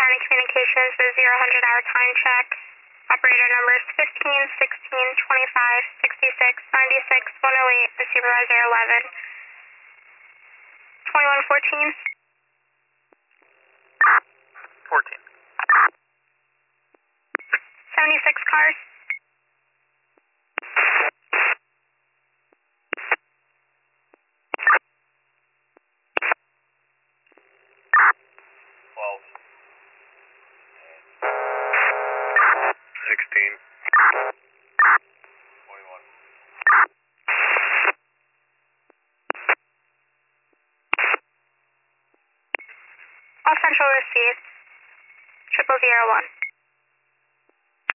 County Communications with 0-100-hour time check. Operator numbers 15, 16, 25, 66, 96, 108, and Supervisor 11. 2114. 14. 76 cars. All central received. 0001.